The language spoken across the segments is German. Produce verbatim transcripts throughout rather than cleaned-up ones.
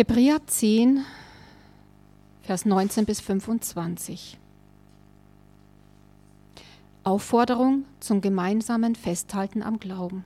Hebräer zehn, Vers neunzehn bis fünfundzwanzig. Aufforderung zum gemeinsamen Festhalten am Glauben.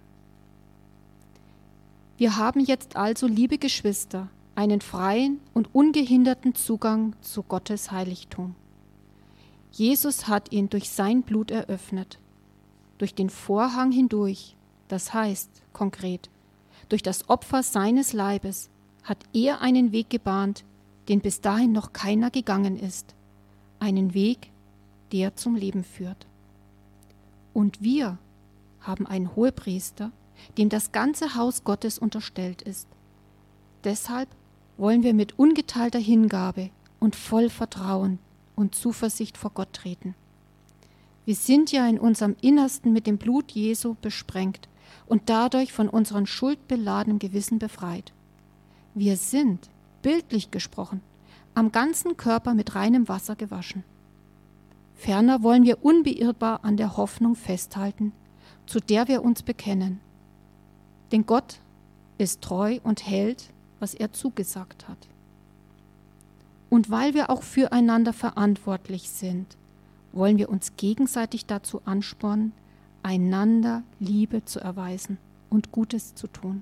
Wir haben jetzt also, liebe Geschwister, einen freien und ungehinderten Zugang zu Gottes Heiligtum. Jesus hat ihn durch sein Blut eröffnet, durch den Vorhang hindurch, das heißt konkret, durch das Opfer seines Leibes hat er einen Weg gebahnt, den bis dahin noch keiner gegangen ist, einen Weg, der zum Leben führt. Und wir haben einen Hohepriester, dem das ganze Haus Gottes unterstellt ist. Deshalb wollen wir mit ungeteilter Hingabe und voll Vertrauen und Zuversicht vor Gott treten. Wir sind ja in unserem Innersten mit dem Blut Jesu besprengt und dadurch von unserem schuldbeladenen Gewissen befreit. Wir sind, bildlich gesprochen, am ganzen Körper mit reinem Wasser gewaschen. Ferner wollen wir unbeirrbar an der Hoffnung festhalten, zu der wir uns bekennen. Denn Gott ist treu und hält, was er zugesagt hat. Und weil wir auch füreinander verantwortlich sind, wollen wir uns gegenseitig dazu anspornen, einander Liebe zu erweisen und Gutes zu tun.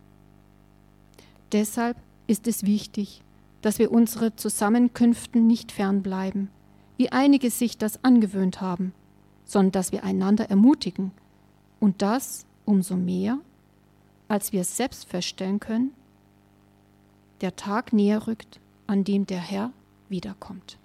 Deshalb ist es wichtig, dass wir unsere Zusammenkünften nicht fernbleiben, wie einige sich das angewöhnt haben, sondern dass wir einander ermutigen. Und das umso mehr, als wir selbst feststellen können, der Tag näher rückt, an dem der Herr wiederkommt.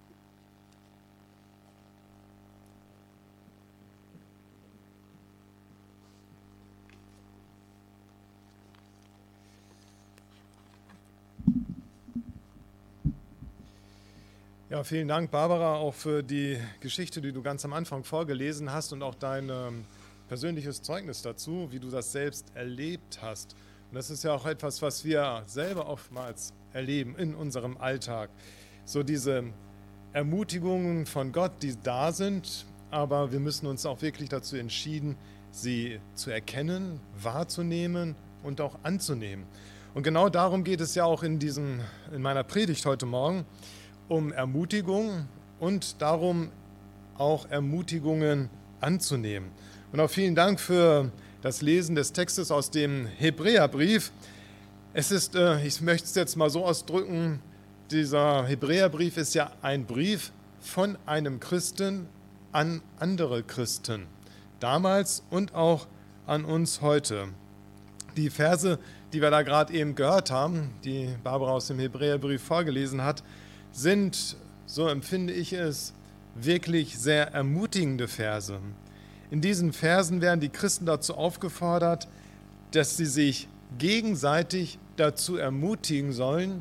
Ja, vielen Dank, Barbara, auch für die Geschichte, die du ganz am Anfang vorgelesen hast und auch dein ähm, persönliches Zeugnis dazu, wie du das selbst erlebt hast. Und das ist ja auch etwas, was wir selber oftmals erleben in unserem Alltag. So diese Ermutigungen von Gott, die da sind, aber wir müssen uns auch wirklich dazu entschieden, sie zu erkennen, wahrzunehmen und auch anzunehmen. Und genau darum geht es ja auch in, diesem, in meiner Predigt heute Morgen, um Ermutigung und darum auch Ermutigungen anzunehmen. Und auch vielen Dank für das Lesen des Textes aus dem Hebräerbrief. Es ist, äh, ich möchte es jetzt mal so ausdrücken, dieser Hebräerbrief ist ja ein Brief von einem Christen an andere Christen, damals und auch an uns heute. Die Verse, die wir da gerade eben gehört haben, die Barbara aus dem Hebräerbrief vorgelesen hat, sind, so empfinde ich es, wirklich sehr ermutigende Verse. In diesen Versen werden die Christen dazu aufgefordert, dass sie sich gegenseitig dazu ermutigen sollen,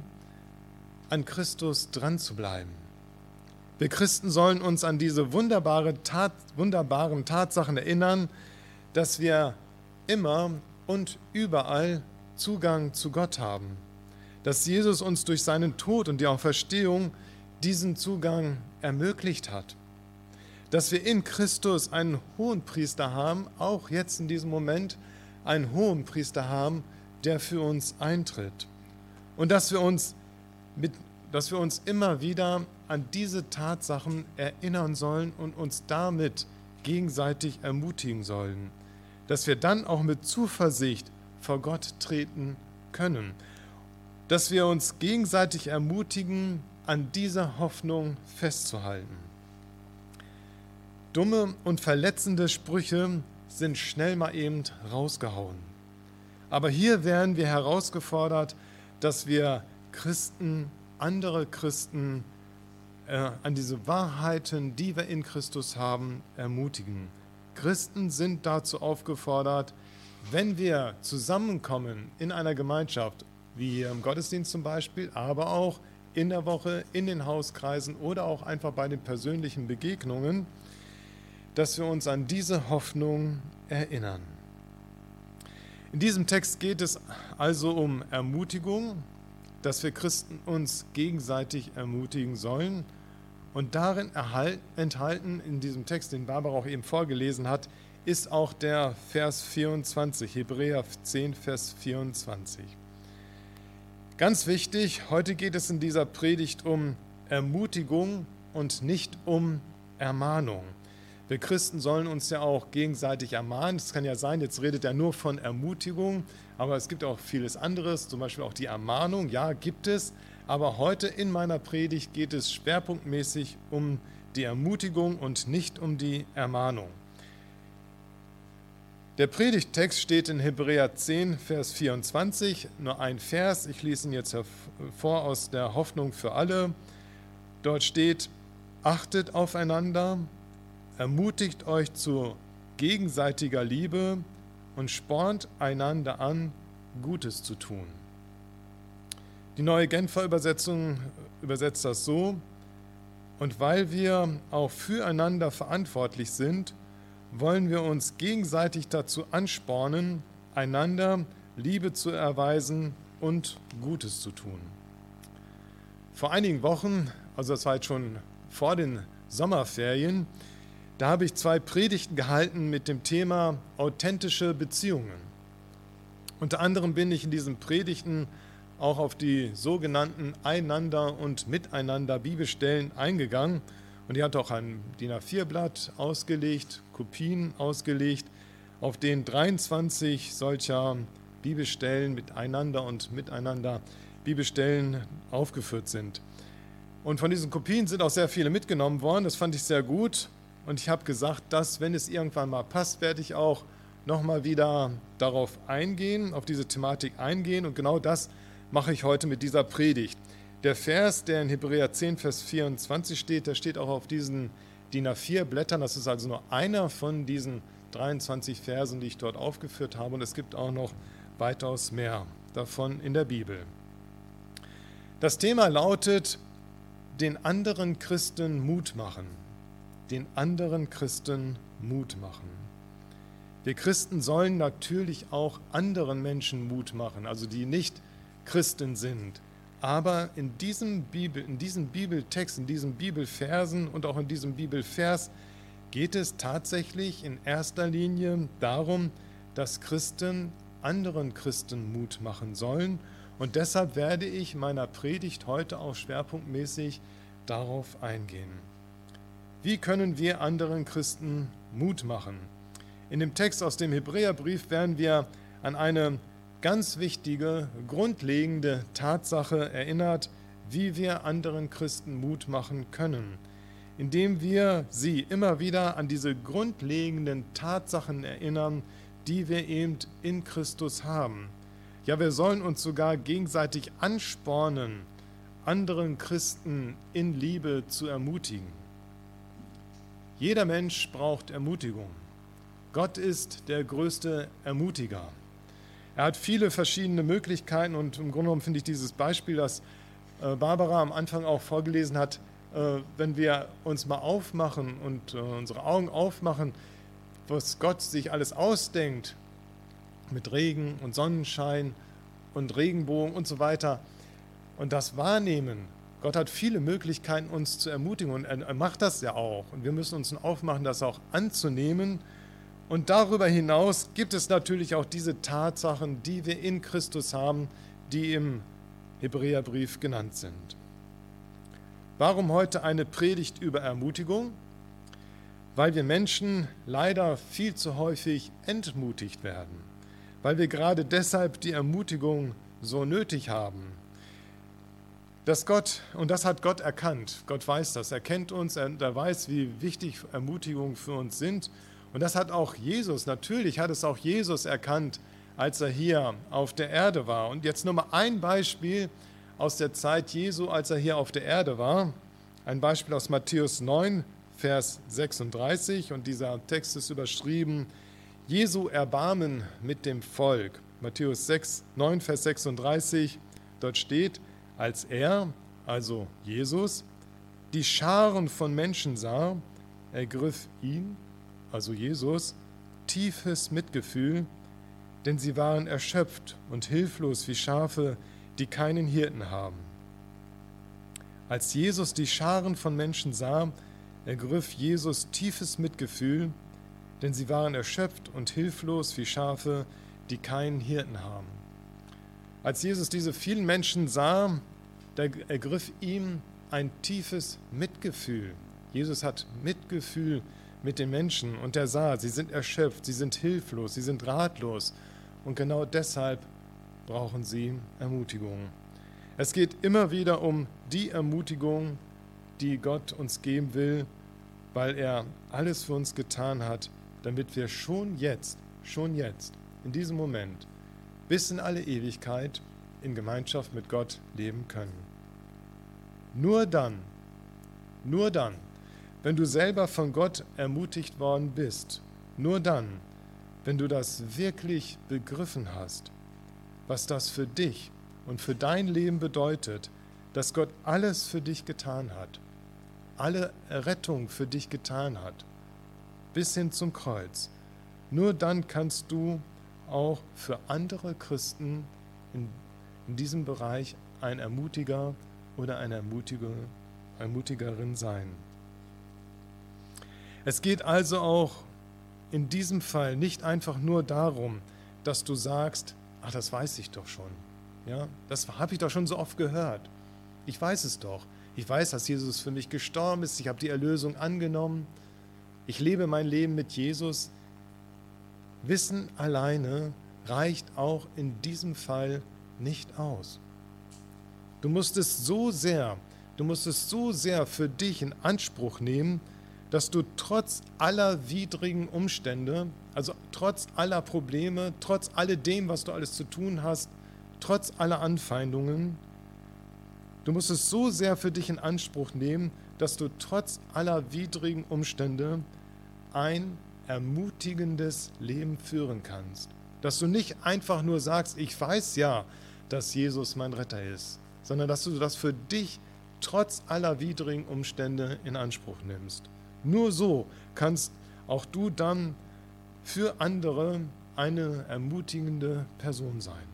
an Christus dran zu bleiben. Wir Christen sollen uns an diese wunderbare Tat, wunderbaren Tatsachen erinnern, dass wir immer und überall Zugang zu Gott haben. Dass Jesus uns durch seinen Tod und die Auferstehung diesen Zugang ermöglicht hat. Dass wir in Christus einen Hohenpriester haben, auch jetzt in diesem Moment einen Hohenpriester haben, der für uns eintritt. Und dass wir uns, mit, dass wir uns immer wieder an diese Tatsachen erinnern sollen und uns damit gegenseitig ermutigen sollen. Dass wir dann auch mit Zuversicht vor Gott treten können. Dass wir uns gegenseitig ermutigen, an dieser Hoffnung festzuhalten. Dumme und verletzende Sprüche sind schnell mal eben rausgehauen. Aber hier werden wir herausgefordert, dass wir Christen, andere Christen äh, an diese Wahrheiten, die wir in Christus haben, ermutigen. Christen sind dazu aufgefordert, wenn wir zusammenkommen in einer Gemeinschaft, wie hier im Gottesdienst zum Beispiel, aber auch in der Woche, in den Hauskreisen oder auch einfach bei den persönlichen Begegnungen, dass wir uns an diese Hoffnung erinnern. In diesem Text geht es also um Ermutigung, dass wir Christen uns gegenseitig ermutigen sollen. Und darin enthalten, in diesem Text, den Barbara auch eben vorgelesen hat, ist auch der Vers vierundzwanzig, Hebräer zehn, Vers vierundzwanzig. Ganz wichtig, heute geht es in dieser Predigt um Ermutigung und nicht um Ermahnung. Wir Christen sollen uns ja auch gegenseitig ermahnen. Es kann ja sein, jetzt redet er nur von Ermutigung, aber es gibt auch vieles anderes, zum Beispiel auch die Ermahnung. Ja, gibt es, aber heute in meiner Predigt geht es schwerpunktmäßig um die Ermutigung und nicht um die Ermahnung. Der Predigttext steht in Hebräer zehn, Vers vierundzwanzig, nur ein Vers, ich lese ihn jetzt vor aus der Hoffnung für alle. Dort steht: Achtet aufeinander, ermutigt euch zu gegenseitiger Liebe und spornt einander an, Gutes zu tun. Die Neue Genfer Übersetzung übersetzt das so: Und weil wir auch füreinander verantwortlich sind, wollen wir uns gegenseitig dazu anspornen, einander Liebe zu erweisen und Gutes zu tun. Vor einigen Wochen, also das war jetzt schon vor den Sommerferien, da habe ich zwei Predigten gehalten mit dem Thema authentische Beziehungen. Unter anderem bin ich in diesen Predigten auch auf die sogenannten Einander- und Miteinander-Bibelstellen eingegangen. Und die hat auch ein D I N A vier Blatt ausgelegt, Kopien ausgelegt, auf denen dreiundzwanzig solcher Bibelstellen miteinander und miteinander Bibelstellen aufgeführt sind. Und von diesen Kopien sind auch sehr viele mitgenommen worden, das fand ich sehr gut. Und ich habe gesagt, dass, wenn es irgendwann mal passt, werde ich auch nochmal wieder darauf eingehen, auf diese Thematik eingehen. Und genau das mache ich heute mit dieser Predigt. Der Vers, der in Hebräer zehn, Vers vierundzwanzig steht, der steht auch auf diesen D I N A vier Blättern. Das ist also nur einer von diesen dreiundzwanzig Versen, die ich dort aufgeführt habe. Und es gibt auch noch weitaus mehr davon in der Bibel. Das Thema lautet: den anderen Christen Mut machen. Den anderen Christen Mut machen. Wir Christen sollen natürlich auch anderen Menschen Mut machen, also die nicht Christen sind. Aber in diesem, Bibel, in diesem Bibeltext, in diesen Bibelversen und auch in diesem Bibelvers geht es tatsächlich in erster Linie darum, dass Christen anderen Christen Mut machen sollen. Und deshalb werde ich meiner Predigt heute auch schwerpunktmäßig darauf eingehen. Wie können wir anderen Christen Mut machen? In dem Text aus dem Hebräerbrief werden wir an eine ganz wichtige, grundlegende Tatsache erinnert, wie wir anderen Christen Mut machen können, indem wir sie immer wieder an diese grundlegenden Tatsachen erinnern, die wir eben in Christus haben. Ja, wir sollen uns sogar gegenseitig anspornen, anderen Christen in Liebe zu ermutigen. Jeder Mensch braucht Ermutigung. Gott ist der größte Ermutiger. Er hat viele verschiedene Möglichkeiten und im Grunde genommen finde ich dieses Beispiel, das Barbara am Anfang auch vorgelesen hat, wenn wir uns mal aufmachen und unsere Augen aufmachen, was Gott sich alles ausdenkt, mit Regen und Sonnenschein und Regenbogen und so weiter, und das wahrnehmen. Gott hat viele Möglichkeiten, uns zu ermutigen, und er macht das ja auch. Und wir müssen uns aufmachen, das auch anzunehmen. Und darüber hinaus gibt es natürlich auch diese Tatsachen, die wir in Christus haben, die im Hebräerbrief genannt sind. Warum heute eine Predigt über Ermutigung? Weil wir Menschen leider viel zu häufig entmutigt werden. Weil wir gerade deshalb die Ermutigung so nötig haben. Dass Gott, und das hat Gott erkannt, Gott weiß das, er kennt uns, er, er weiß, wie wichtig Ermutigungen für uns sind. Und das hat auch Jesus, natürlich hat es auch Jesus erkannt, als er hier auf der Erde war. Und jetzt nur mal ein Beispiel aus der Zeit Jesu, als er hier auf der Erde war. Ein Beispiel aus Matthäus neun, Vers sechsunddreißig. Und dieser Text ist überschrieben: Jesu Erbarmen mit dem Volk. Matthäus neun, Vers sechsunddreißig. Dort steht: Als er, also Jesus, die Scharen von Menschen sah, ergriff ihn, also Jesus, tiefes Mitgefühl, denn sie waren erschöpft und hilflos wie Schafe, die keinen Hirten haben. Als Jesus die Scharen von Menschen sah, ergriff Jesus tiefes Mitgefühl, denn sie waren erschöpft und hilflos wie Schafe, die keinen Hirten haben. Als Jesus diese vielen Menschen sah, da ergriff ihm ein tiefes Mitgefühl. Jesus hat Mitgefühl mit den Menschen und er sah, sie sind erschöpft, sie sind hilflos, sie sind ratlos und genau deshalb brauchen sie Ermutigung. Es geht immer wieder um die Ermutigung, die Gott uns geben will, weil er alles für uns getan hat, damit wir schon jetzt, schon jetzt, in diesem Moment, bis in alle Ewigkeit in Gemeinschaft mit Gott leben können. Nur dann, nur dann, wenn du selber von Gott ermutigt worden bist, nur dann, wenn du das wirklich begriffen hast, was das für dich und für dein Leben bedeutet, dass Gott alles für dich getan hat, alle Errettung für dich getan hat, bis hin zum Kreuz. Nur dann kannst du auch für andere Christen in, in diesem Bereich ein Ermutiger oder eine Ermutiger, Ermutigerin sein. Es geht also auch in diesem Fall nicht einfach nur darum, dass du sagst, ach, das weiß ich doch schon. Ja, das habe ich doch schon so oft gehört. Ich weiß es doch. Ich weiß, dass Jesus für mich gestorben ist. Ich habe die Erlösung angenommen. Ich lebe mein Leben mit Jesus. Wissen alleine reicht auch in diesem Fall nicht aus. Du musst es so sehr, du musst es so sehr für dich in Anspruch nehmen, dass du trotz aller widrigen Umstände, also trotz aller Probleme, trotz alledem, was du alles zu tun hast, trotz aller Anfeindungen, du musst es so sehr für dich in Anspruch nehmen, dass du trotz aller widrigen Umstände ein ermutigendes Leben führen kannst. Dass du nicht einfach nur sagst, ich weiß ja, dass Jesus mein Retter ist, sondern dass du das für dich trotz aller widrigen Umstände in Anspruch nimmst. Nur so kannst auch du dann für andere eine ermutigende Person sein.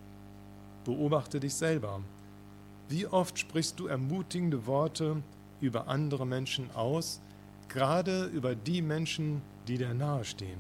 Beobachte dich selber. Wie oft sprichst du ermutigende Worte über andere Menschen aus, gerade über die Menschen, die dir nahestehen?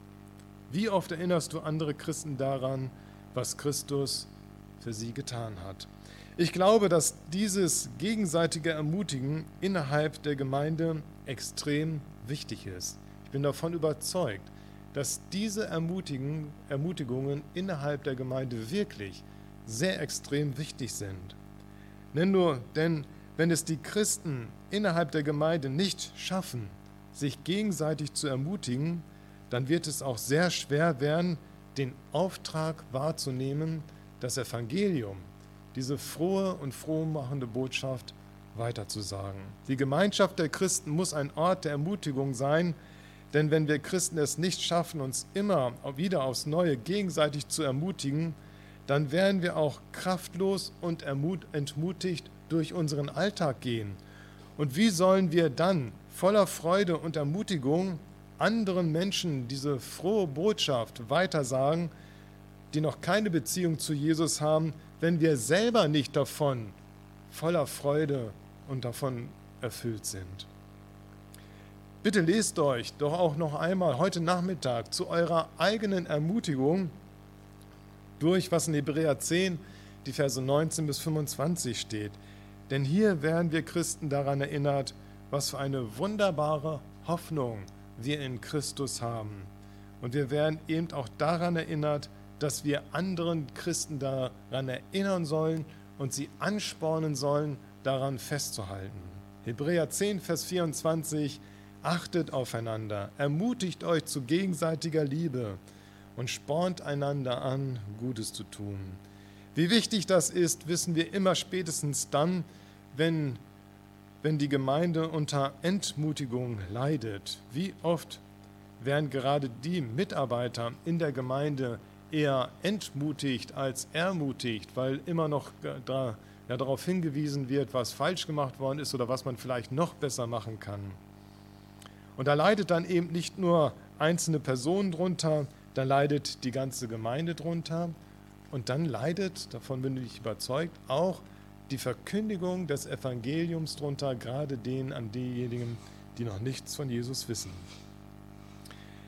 Wie oft erinnerst du andere Christen daran, was Christus für sie getan hat? Ich glaube, dass dieses gegenseitige Ermutigen innerhalb der Gemeinde extrem wichtig ist. Ich bin davon überzeugt, dass diese Ermutigen, Ermutigungen innerhalb der Gemeinde wirklich sehr extrem wichtig sind. Denn nur, denn wenn es die Christen innerhalb der Gemeinde nicht schaffen, sich gegenseitig zu ermutigen, dann wird es auch sehr schwer werden, den Auftrag wahrzunehmen, das Evangelium, diese frohe und frohmachende Botschaft weiterzusagen. Die Gemeinschaft der Christen muss ein Ort der Ermutigung sein, denn wenn wir Christen es nicht schaffen, uns immer wieder aufs Neue gegenseitig zu ermutigen, dann werden wir auch kraftlos und entmutigt durch unseren Alltag gehen. Und wie sollen wir dann voller Freude und Ermutigung anderen Menschen diese frohe Botschaft weitersagen, die noch keine Beziehung zu Jesus haben, wenn wir selber nicht davon voller Freude und davon erfüllt sind? Bitte lest euch doch auch noch einmal heute Nachmittag zu eurer eigenen Ermutigung durch, was in Hebräer zehn, die Verse neunzehn bis fünfundzwanzig steht. Denn hier werden wir Christen daran erinnert, was für eine wunderbare Hoffnung wir in Christus haben. Und wir werden eben auch daran erinnert, dass wir anderen Christen daran erinnern sollen und sie anspornen sollen, daran festzuhalten. Hebräer zehn, Vers vierundzwanzig: Achtet aufeinander, ermutigt euch zu gegenseitiger Liebe und spornt einander an, Gutes zu tun. Wie wichtig das ist, wissen wir immer spätestens dann, wenn, wenn die Gemeinde unter Entmutigung leidet. Wie oft werden gerade die Mitarbeiter in der Gemeinde eher entmutigt als ermutigt, weil immer noch da, ja, darauf hingewiesen wird, was falsch gemacht worden ist oder was man vielleicht noch besser machen kann. Und da leidet dann eben nicht nur einzelne Personen drunter, da leidet die ganze Gemeinde drunter und dann leidet, davon bin ich überzeugt, auch die Verkündigung des Evangeliums drunter, gerade denen an diejenigen, die noch nichts von Jesus wissen.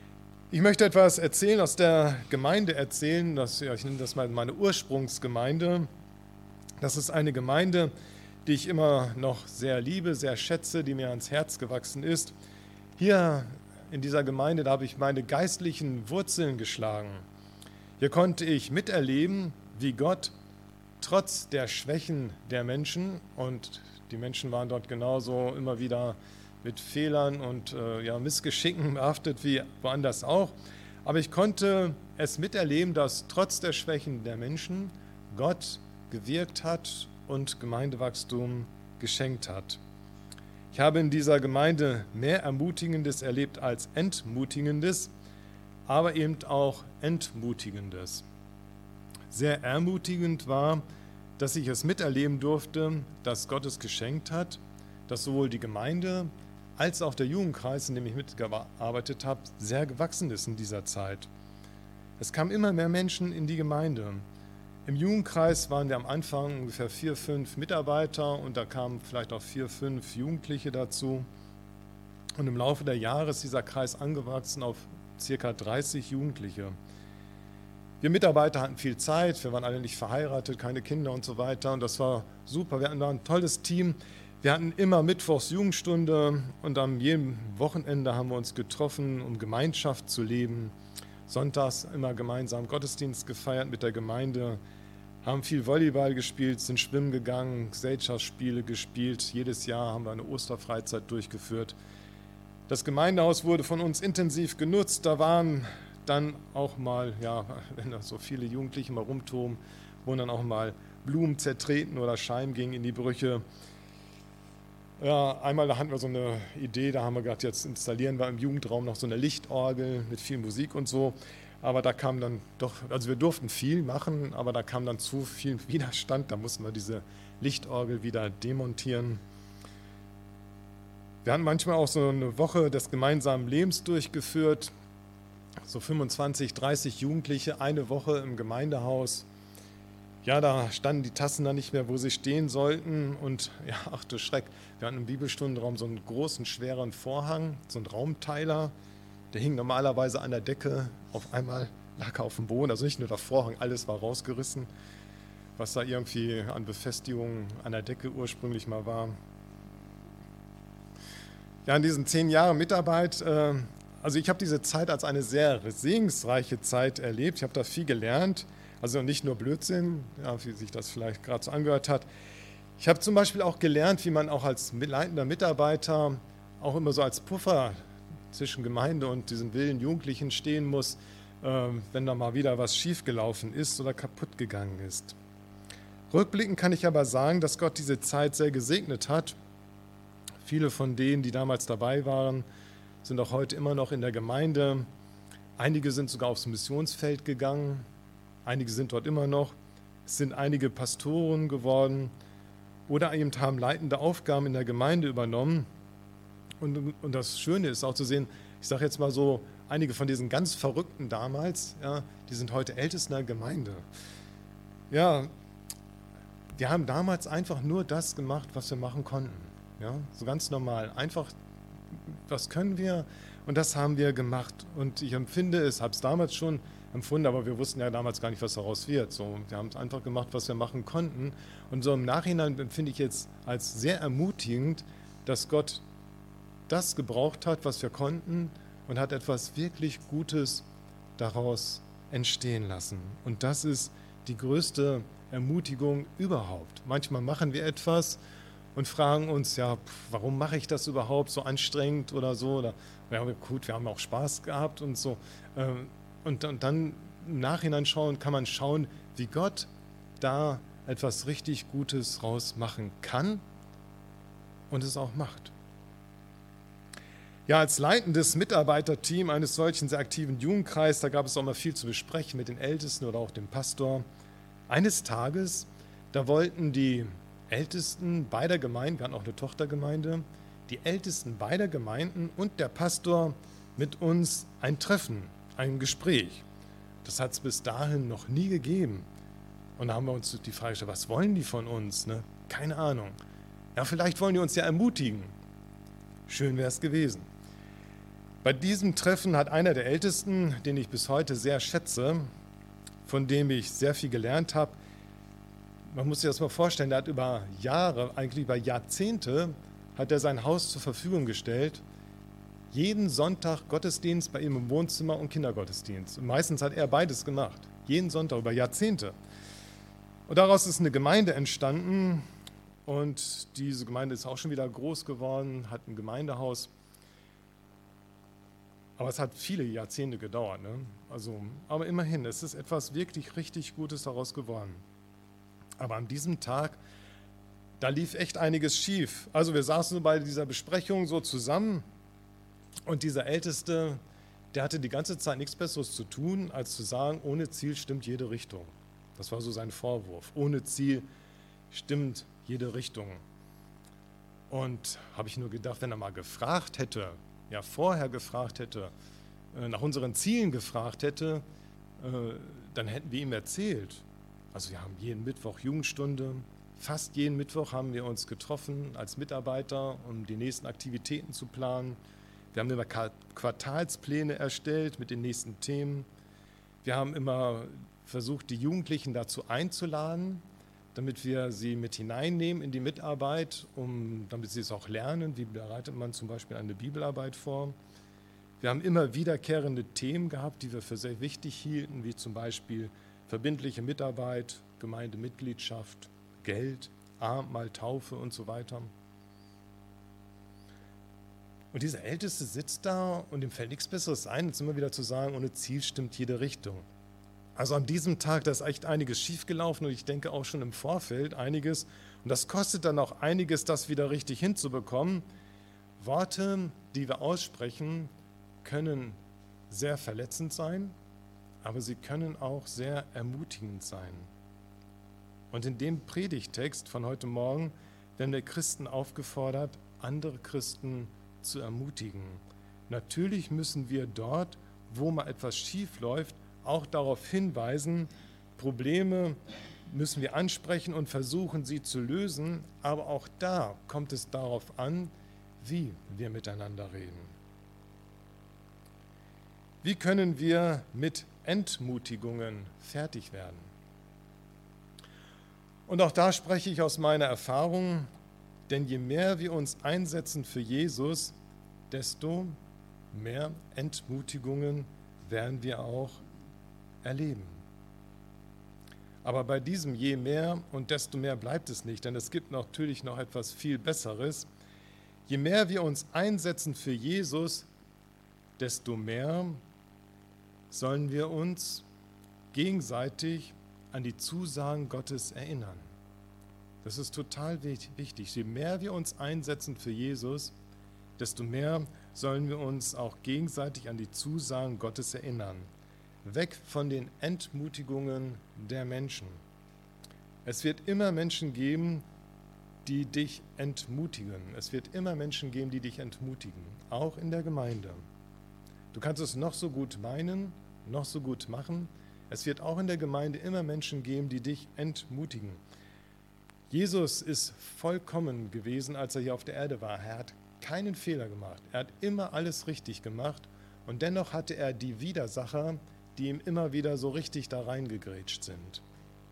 Ich möchte etwas erzählen, aus der Gemeinde erzählen. Das, ja, ich nenne das mal meine Ursprungsgemeinde. Das ist eine Gemeinde, die ich immer noch sehr liebe, sehr schätze, die mir ans Herz gewachsen ist. Hier in dieser Gemeinde, da habe ich meine geistlichen Wurzeln geschlagen. Hier konnte ich miterleben, wie Gott trotz der Schwächen der Menschen, und die Menschen waren dort genauso immer wieder mit Fehlern und äh, ja, Missgeschicken behaftet wie woanders auch, aber ich konnte es miterleben, dass trotz der Schwächen der Menschen Gott gewirkt hat und Gemeindewachstum geschenkt hat. Ich habe in dieser Gemeinde mehr Ermutigendes erlebt als Entmutigendes, aber eben auch Entmutigendes. Sehr ermutigend war, dass ich es miterleben durfte, dass Gott es geschenkt hat, dass sowohl die Gemeinde als auch der Jugendkreis, in dem ich mitgearbeitet habe, sehr gewachsen ist in dieser Zeit. Es kamen immer mehr Menschen in die Gemeinde. Im Jugendkreis waren wir am Anfang ungefähr vier, fünf Mitarbeiter und da kamen vielleicht auch vier, fünf Jugendliche dazu. Und im Laufe der Jahre ist dieser Kreis angewachsen auf circa dreißig Jugendliche. Wir Mitarbeiter hatten viel Zeit, wir waren alle nicht verheiratet, keine Kinder und so weiter und das war super. Wir hatten da ein tolles Team. Wir hatten immer mittwochs Jugendstunde und an jedem Wochenende haben wir uns getroffen, um Gemeinschaft zu leben. Sonntags immer gemeinsam Gottesdienst gefeiert mit der Gemeinde, haben viel Volleyball gespielt, sind schwimmen gegangen, Gesellschaftsspiele gespielt. Jedes Jahr haben wir eine Osterfreizeit durchgeführt. Das Gemeindehaus wurde von uns intensiv genutzt. Da waren dann auch mal, ja, wenn da so viele Jugendliche mal rumtoben, wurden dann auch mal Blumen zertreten oder Scheiben gingen in die Brüche. Ja, einmal da hatten wir so eine Idee, da haben wir gedacht, jetzt installieren wir im Jugendraum noch so eine Lichtorgel mit viel Musik und so. Aber da kam dann doch, also wir durften viel machen, aber da kam dann zu viel Widerstand, da mussten wir diese Lichtorgel wieder demontieren. Wir haben manchmal auch so eine Woche des gemeinsamen Lebens durchgeführt, so fünfundzwanzig, dreißig Jugendliche, eine Woche im Gemeindehaus. Ja, da standen die Tassen dann nicht mehr, wo sie stehen sollten und ja, ach du Schreck, wir hatten im Bibelstundenraum so einen großen, schweren Vorhang, so einen Raumteiler, der hing normalerweise an der Decke, auf einmal lag er auf dem Boden, also nicht nur der Vorhang, alles war rausgerissen, was da irgendwie an Befestigungen an der Decke ursprünglich mal war. Ja, in diesen zehn Jahren Mitarbeit, äh, also ich habe diese Zeit als eine sehr segensreiche Zeit erlebt, ich habe da viel gelernt. Also nicht nur Blödsinn, ja, wie sich das vielleicht gerade so angehört hat. Ich habe zum Beispiel auch gelernt, wie man auch als leitender Mitarbeiter auch immer so als Puffer zwischen Gemeinde und diesen wilden Jugendlichen stehen muss, äh, wenn da mal wieder was schiefgelaufen ist oder kaputt gegangen ist. Rückblickend kann ich aber sagen, dass Gott diese Zeit sehr gesegnet hat. Viele von denen, die damals dabei waren, sind auch heute immer noch in der Gemeinde. Einige sind sogar aufs Missionsfeld gegangen. Einige sind dort immer noch, es sind einige Pastoren geworden oder eben haben leitende Aufgaben in der Gemeinde übernommen. Und, und das Schöne ist auch zu sehen, ich sage jetzt mal so, einige von diesen ganz Verrückten damals, ja, die sind heute Ältesten der Gemeinde. Ja, die haben damals einfach nur das gemacht, was wir machen konnten. Ja, so ganz normal. Einfach, was können wir? Und das haben wir gemacht. Und ich empfinde es, habe es damals schon empfunden, aber wir wussten ja damals gar nicht, was daraus wird. So, wir haben es einfach gemacht, was wir machen konnten. Und so im Nachhinein empfinde ich jetzt als sehr ermutigend, dass Gott das gebraucht hat, was wir konnten und hat etwas wirklich Gutes daraus entstehen lassen. Und das ist die größte Ermutigung überhaupt. Manchmal machen wir etwas und fragen uns, ja, warum mache ich das überhaupt so anstrengend oder so? Oder, ja, gut, wir haben auch Spaß gehabt und so. Und, und dann im Nachhinein schauen, kann man schauen, wie Gott da etwas richtig Gutes rausmachen kann und es auch macht. Ja, als leitendes Mitarbeiterteam eines solchen sehr aktiven Jugendkreises, da gab es auch mal viel zu besprechen mit den Ältesten oder auch dem Pastor. Eines Tages, da wollten die Ältesten beider Gemeinden, wir hatten auch eine Tochtergemeinde, die Ältesten beider Gemeinden und der Pastor mit uns ein Treffen, ein Gespräch. Das hat es bis dahin noch nie gegeben. Und da haben wir uns die Frage gestellt, was wollen die von uns? Ne? Keine Ahnung. Ja, vielleicht wollen die uns ja ermutigen. Schön wäre es gewesen. Bei diesem Treffen hat einer der Ältesten, den ich bis heute sehr schätze, von dem ich sehr viel gelernt habe, man muss sich das mal vorstellen, der hat über Jahre, eigentlich über Jahrzehnte, hat er sein Haus zur Verfügung gestellt. Jeden Sonntag Gottesdienst bei ihm im Wohnzimmer und Kindergottesdienst. Und meistens hat er beides gemacht. Jeden Sonntag über Jahrzehnte. Und daraus ist eine Gemeinde entstanden. Und diese Gemeinde ist auch schon wieder groß geworden, hat ein Gemeindehaus. Aber es hat viele Jahrzehnte gedauert. Ne? Also, aber immerhin, es ist etwas wirklich richtig Gutes daraus geworden. Aber an diesem Tag, da lief echt einiges schief. Also wir saßen so bei dieser Besprechung so zusammen und dieser Älteste, der hatte die ganze Zeit nichts Besseres zu tun, als zu sagen, ohne Ziel stimmt jede Richtung. Das war so sein Vorwurf. Ohne Ziel stimmt jede Richtung. Und habe ich nur gedacht, wenn er mal gefragt hätte, ja vorher gefragt hätte, nach unseren Zielen gefragt hätte, dann hätten wir ihm erzählt. Also wir haben jeden Mittwoch Jugendstunde, fast jeden Mittwoch haben wir uns getroffen als Mitarbeiter, um die nächsten Aktivitäten zu planen. Wir haben immer Quartalspläne erstellt mit den nächsten Themen. Wir haben immer versucht, die Jugendlichen dazu einzuladen, damit wir sie mit hineinnehmen in die Mitarbeit, um, damit sie es auch lernen. Wie bereitet man zum Beispiel eine Bibelarbeit vor? Wir haben immer wiederkehrende Themen gehabt, die wir für sehr wichtig hielten, wie zum Beispiel verbindliche Mitarbeit, Gemeindemitgliedschaft, Geld, Abendmahl, Taufe und so weiter. Und dieser Älteste sitzt da und ihm fällt nichts Besseres ein, als immer wieder zu sagen, ohne Ziel stimmt jede Richtung. Also an diesem Tag, da ist echt einiges schiefgelaufen und ich denke auch schon im Vorfeld einiges. Und das kostet dann auch einiges, das wieder richtig hinzubekommen. Worte, die wir aussprechen, können sehr verletzend sein, aber sie können auch sehr ermutigend sein. Und in dem Predigtext von heute Morgen werden wir Christen aufgefordert, andere Christen zu ermutigen. Natürlich müssen wir dort, wo mal etwas schief läuft, auch darauf hinweisen, Probleme müssen wir ansprechen und versuchen, sie zu lösen, aber auch da kommt es darauf an, wie wir miteinander reden. Wie können wir mit Entmutigungen fertig werden? Und auch da spreche ich aus meiner Erfahrung, denn je mehr wir uns einsetzen für Jesus, desto mehr Entmutigungen werden wir auch erleben. Aber bei diesem je mehr und desto mehr bleibt es nicht, denn es gibt natürlich noch etwas viel Besseres. Je mehr wir uns einsetzen für Jesus, desto mehr sollen wir uns gegenseitig an die Zusagen Gottes erinnern. Das ist total wichtig. Je mehr wir uns einsetzen für Jesus, desto mehr sollen wir uns auch gegenseitig an die Zusagen Gottes erinnern. Weg von den Entmutigungen der Menschen. Es wird immer Menschen geben, die dich entmutigen. Es wird immer Menschen geben, die dich entmutigen, auch in der Gemeinde. Du kannst es noch so gut meinen, noch so gut machen. Es wird auch in der Gemeinde immer Menschen geben, die dich entmutigen. Jesus ist vollkommen gewesen, als er hier auf der Erde war. Er hat keinen Fehler gemacht. Er hat immer alles richtig gemacht. Und dennoch hatte er die Widersacher, die ihm immer wieder so richtig da reingegrätscht sind.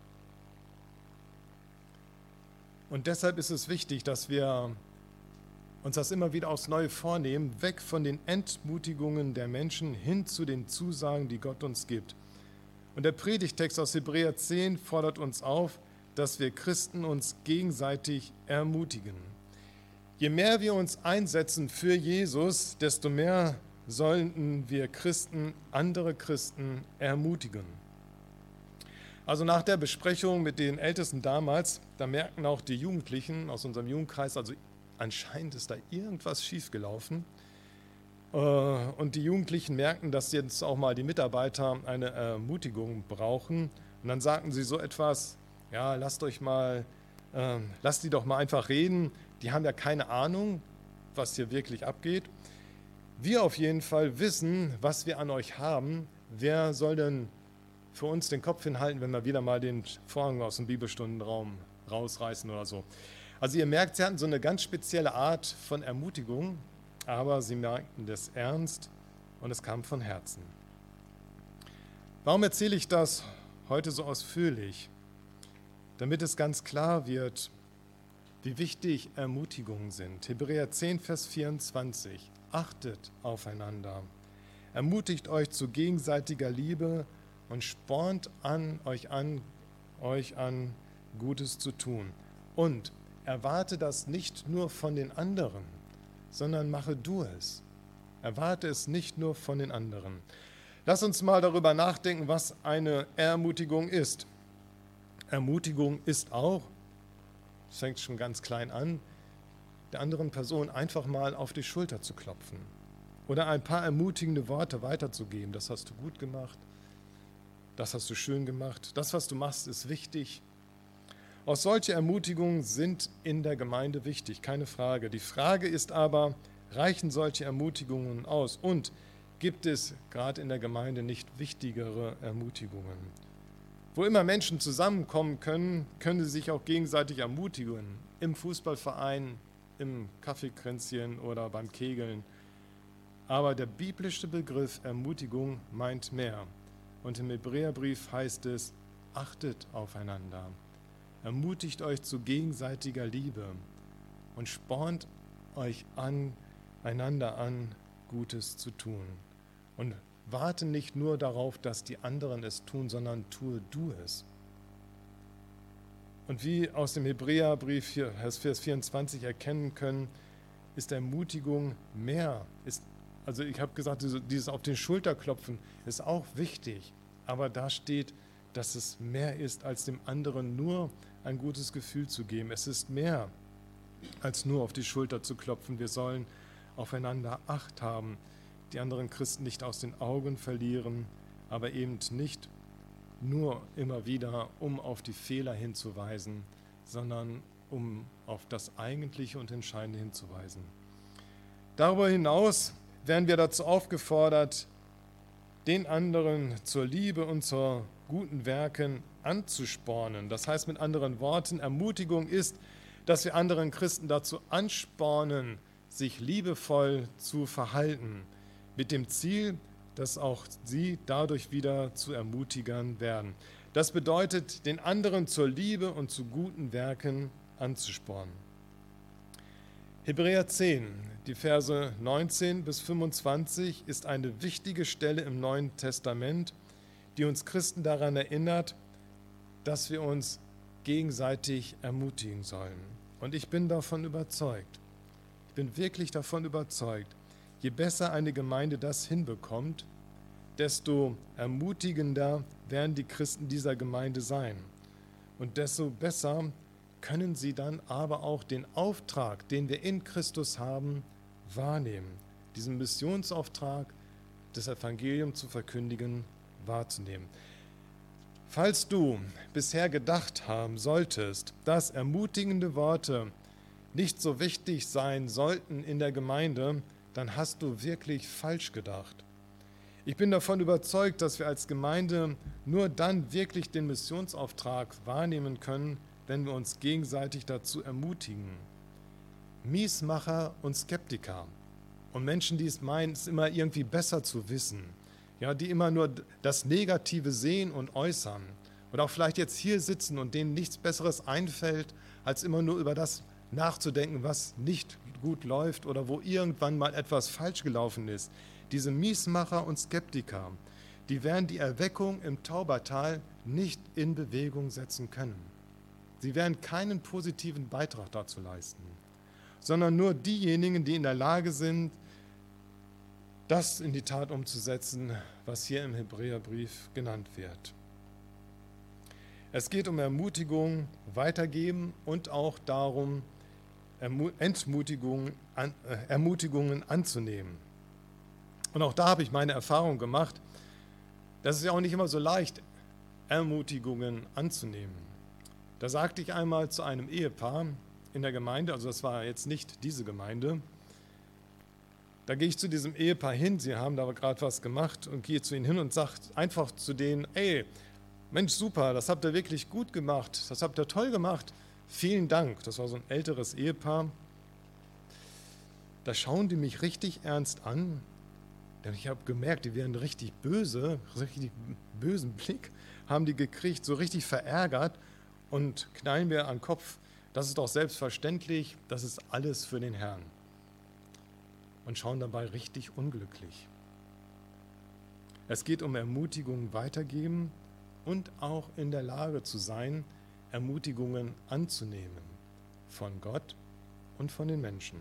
Und deshalb ist es wichtig, dass wir uns das immer wieder aufs Neue vornehmen, weg von den Entmutigungen der Menschen hin zu den Zusagen, die Gott uns gibt. Und der Predigtext aus Hebräer zehn fordert uns auf, dass wir Christen uns gegenseitig ermutigen. Je mehr wir uns einsetzen für Jesus, desto mehr sollten wir Christen andere Christen ermutigen. Also nach der Besprechung mit den Ältesten damals, da merkten auch die Jugendlichen aus unserem Jugendkreis, also anscheinend ist da irgendwas schiefgelaufen. Und die Jugendlichen merkten, dass jetzt auch mal die Mitarbeiter eine Ermutigung brauchen. Und dann sagten sie so etwas, ja, lasst euch mal, äh, lasst die doch mal einfach reden. Die haben ja keine Ahnung, was hier wirklich abgeht. Wir auf jeden Fall wissen, was wir an euch haben. Wer soll denn für uns den Kopf hinhalten, wenn wir wieder mal den Vorhang aus dem Bibelstundenraum rausreißen oder so? Also ihr merkt, sie hatten so eine ganz spezielle Art von Ermutigung, aber sie merkten das ernst und es kam von Herzen. Warum erzähle ich das heute so ausführlich? Damit es ganz klar wird, wie wichtig Ermutigungen sind. Hebräer zehn, Vers vierundzwanzig. Achtet aufeinander. Ermutigt euch zu gegenseitiger Liebe und spornt an, euch an, euch an, Gutes zu tun. Und erwarte das nicht nur von den anderen, sondern mache du es. Erwarte es nicht nur von den anderen. Lass uns mal darüber nachdenken, was eine Ermutigung ist. Ermutigung ist auch, es fängt schon ganz klein an, der anderen Person einfach mal auf die Schulter zu klopfen oder ein paar ermutigende Worte weiterzugeben. Das hast du gut gemacht, das hast du schön gemacht, das, was du machst, ist wichtig. Auch solche Ermutigungen sind in der Gemeinde wichtig, keine Frage. Die Frage ist aber, reichen solche Ermutigungen aus? Und gibt es gerade in der Gemeinde nicht wichtigere Ermutigungen? Wo immer Menschen zusammenkommen können, können sie sich auch gegenseitig ermutigen. Im Fußballverein, im Kaffeekränzchen oder beim Kegeln. Aber der biblische Begriff Ermutigung meint mehr. Und im Hebräerbrief heißt es, achtet aufeinander. Ermutigt euch zu gegenseitiger Liebe und spornt euch an, einander an, Gutes zu tun. Und warte nicht nur darauf, dass die anderen es tun, sondern tue du es. Und wie aus dem Hebräerbrief, Vers vierundzwanzig, erkennen können, ist Ermutigung mehr. Ist, also ich habe gesagt, dieses auf den Schulterklopfen ist auch wichtig. Aber da steht, dass es mehr ist, als dem anderen nur ein gutes Gefühl zu geben. Es ist mehr, als nur auf die Schulter zu klopfen. Wir sollen aufeinander Acht haben, die anderen Christen nicht aus den Augen verlieren, aber eben nicht nur immer wieder, um auf die Fehler hinzuweisen, sondern um auf das Eigentliche und Entscheidende hinzuweisen. Darüber hinaus werden wir dazu aufgefordert, den anderen zur Liebe und zur guten Werken anzuspornen. Das heißt mit anderen Worten, Ermutigung ist, dass wir anderen Christen dazu anspornen, sich liebevoll zu verhalten, mit dem Ziel, dass auch sie dadurch wieder zu Ermutigern werden. Das bedeutet, den anderen zur Liebe und zu guten Werken anzuspornen. Hebräer zehn, die Verse neunzehn bis fünfundzwanzig, ist eine wichtige Stelle im Neuen Testament, die uns Christen daran erinnert, dass wir uns gegenseitig ermutigen sollen. Und ich bin davon überzeugt, ich bin wirklich davon überzeugt, je besser eine Gemeinde das hinbekommt, desto ermutigender werden die Christen dieser Gemeinde sein. Und desto besser können sie dann aber auch den Auftrag, den wir in Christus haben, wahrnehmen. Diesen Missionsauftrag, das Evangelium zu verkündigen, wahrzunehmen. Falls du bisher gedacht haben solltest, dass ermutigende Worte nicht so wichtig sein sollten in der Gemeinde, dann hast du wirklich falsch gedacht. Ich bin davon überzeugt, dass wir als Gemeinde nur dann wirklich den Missionsauftrag wahrnehmen können, wenn wir uns gegenseitig dazu ermutigen. Miesmacher und Skeptiker und Menschen, die es meinen, es immer irgendwie besser zu wissen, ja, die immer nur das Negative sehen und äußern oder auch vielleicht jetzt hier sitzen und denen nichts Besseres einfällt, als immer nur über das nachzudenken, was nicht gut läuft oder wo irgendwann mal etwas falsch gelaufen ist. Diese Miesmacher und Skeptiker, die werden die Erweckung im Taubertal nicht in Bewegung setzen können. Sie werden keinen positiven Beitrag dazu leisten, sondern nur diejenigen, die in der Lage sind, das in die Tat umzusetzen, was hier im Hebräerbrief genannt wird. Es geht um Ermutigung, Weitergeben und auch darum, Entmutigungen, an, äh, Ermutigungen anzunehmen. Und auch da habe ich meine Erfahrung gemacht, das ist ja auch nicht immer so leicht, Ermutigungen anzunehmen. Da sagte ich einmal zu einem Ehepaar in der Gemeinde, also das war jetzt nicht diese Gemeinde, da gehe ich zu diesem Ehepaar hin, sie haben da gerade was gemacht und gehe zu ihnen hin und sage einfach zu denen, ey, Mensch, super, das habt ihr wirklich gut gemacht, das habt ihr toll gemacht, vielen Dank. Das war so ein älteres Ehepaar. Da schauen die mich richtig ernst an, Denn ich habe gemerkt, die werden richtig böse, richtig bösen Blick haben die gekriegt, so richtig verärgert und knallen mir an den Kopf. Das ist doch selbstverständlich, das ist alles für den Herrn. Und schauen dabei richtig unglücklich. Es geht um Ermutigung weitergeben und auch in der Lage zu sein, Ermutigungen anzunehmen von Gott und von den Menschen.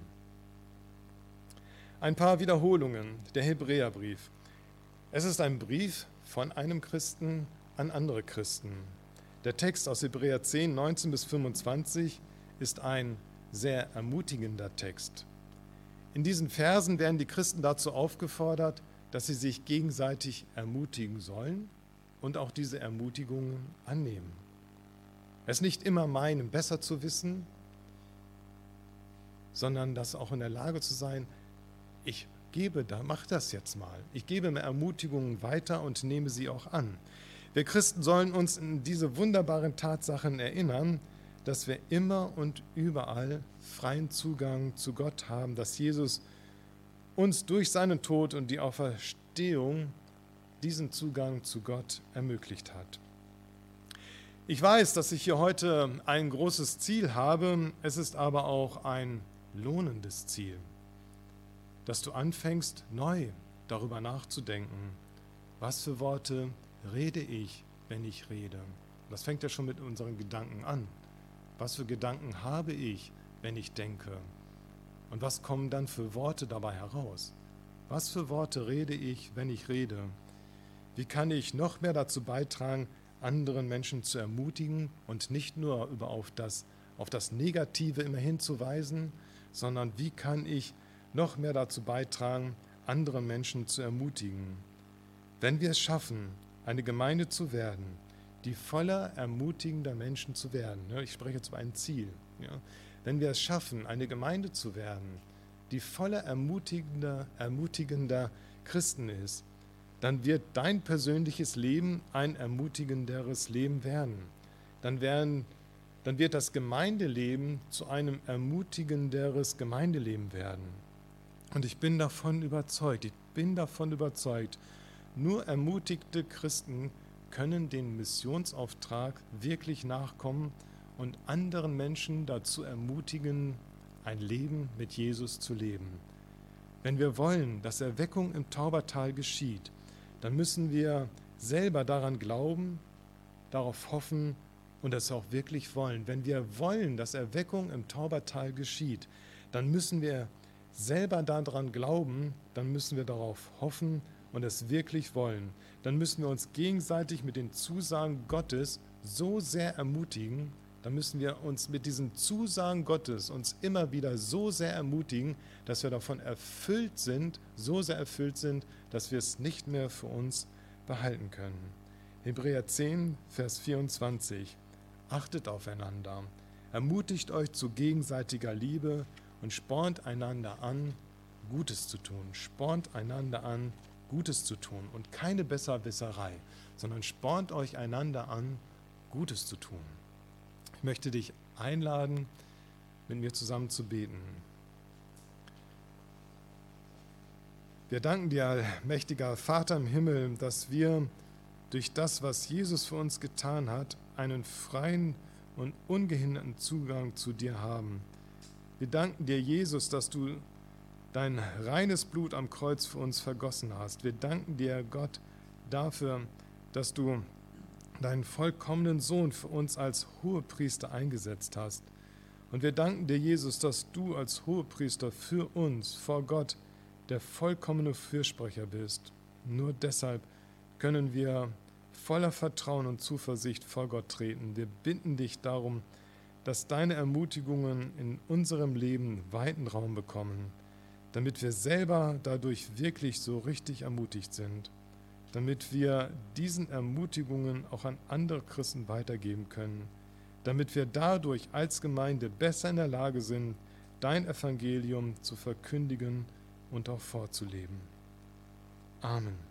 Ein paar Wiederholungen, der Hebräerbrief. Es ist ein Brief von einem Christen an andere Christen. Der Text aus Hebräer zehn, neunzehn bis fünfundzwanzig ist ein sehr ermutigender Text. In diesen Versen werden die Christen dazu aufgefordert, dass sie sich gegenseitig ermutigen sollen und auch diese Ermutigungen annehmen. Es nicht immer meinen, besser zu wissen, sondern das auch in der Lage zu sein, ich gebe, da mach das jetzt mal. Ich gebe mir Ermutigungen weiter und nehme sie auch an. Wir Christen sollen uns in diese wunderbaren Tatsachen erinnern, dass wir immer und überall freien Zugang zu Gott haben, dass Jesus uns durch seinen Tod und die Auferstehung diesen Zugang zu Gott ermöglicht hat. Ich weiß, dass ich hier heute ein großes Ziel habe, es ist aber auch ein lohnendes Ziel, dass du anfängst, neu darüber nachzudenken, was für Worte rede ich, wenn ich rede. Das fängt ja schon mit unseren Gedanken an. Was für Gedanken habe ich, wenn ich denke? Und was kommen dann für Worte dabei heraus? Was für Worte rede ich, wenn ich rede? Wie kann ich noch mehr dazu beitragen, anderen Menschen zu ermutigen und nicht nur über auf das, auf das Negative immer hinzuweisen, sondern wie kann ich noch mehr dazu beitragen, andere Menschen zu ermutigen? Wenn wir es schaffen, eine Gemeinde zu werden, die voller ermutigender Menschen zu werden, ich spreche jetzt über ein Ziel, ja, wenn wir es schaffen, eine Gemeinde zu werden, die voller ermutigender, ermutigender Christen ist, dann wird dein persönliches Leben ein ermutigenderes Leben werden. Dann, werden, dann wird das Gemeindeleben zu einem ermutigenderes Gemeindeleben werden. Und ich bin davon überzeugt, ich bin davon überzeugt, nur ermutigte Christen können den Missionsauftrag wirklich nachkommen und anderen Menschen dazu ermutigen, ein Leben mit Jesus zu leben. Wenn wir wollen, dass Erweckung im Taubertal geschieht, dann müssen wir selber daran glauben, darauf hoffen und es auch wirklich wollen. Wenn wir wollen, dass Erweckung im Taubertal geschieht, dann müssen wir selber daran glauben, dann müssen wir darauf hoffen und es wirklich wollen. Dann müssen wir uns gegenseitig mit den Zusagen Gottes so sehr ermutigen, dann müssen wir uns mit diesen Zusagen Gottes uns immer wieder so sehr ermutigen, dass wir davon erfüllt sind, so sehr erfüllt sind, dass wir es nicht mehr für uns behalten können. Hebräer zehn, Vers vierundzwanzig. Achtet aufeinander, ermutigt euch zu gegenseitiger Liebe und spornt einander an, Gutes zu tun. Spornt einander an, Gutes zu tun und keine Besserwisserei, sondern spornt euch einander an, Gutes zu tun. Ich möchte dich einladen, mit mir zusammen zu beten. Wir danken dir, mächtiger Vater im Himmel, dass wir durch das, was Jesus für uns getan hat, einen freien und ungehinderten Zugang zu dir haben. Wir danken dir, Jesus, dass du dein reines Blut am Kreuz für uns vergossen hast. Wir danken dir, Gott, dafür, dass du deinen vollkommenen Sohn für uns als Hohepriester eingesetzt hast. Und wir danken dir, Jesus, dass du als Hohepriester für uns vor Gott der vollkommene Fürsprecher bist. Nur deshalb können wir voller Vertrauen und Zuversicht vor Gott treten. Wir bitten dich darum, dass deine Ermutigungen in unserem Leben weiten Raum bekommen, damit wir selber dadurch wirklich so richtig ermutigt sind, damit wir diesen Ermutigungen auch an andere Christen weitergeben können, damit wir dadurch als Gemeinde besser in der Lage sind, dein Evangelium zu verkündigen und auch vorzuleben. Amen.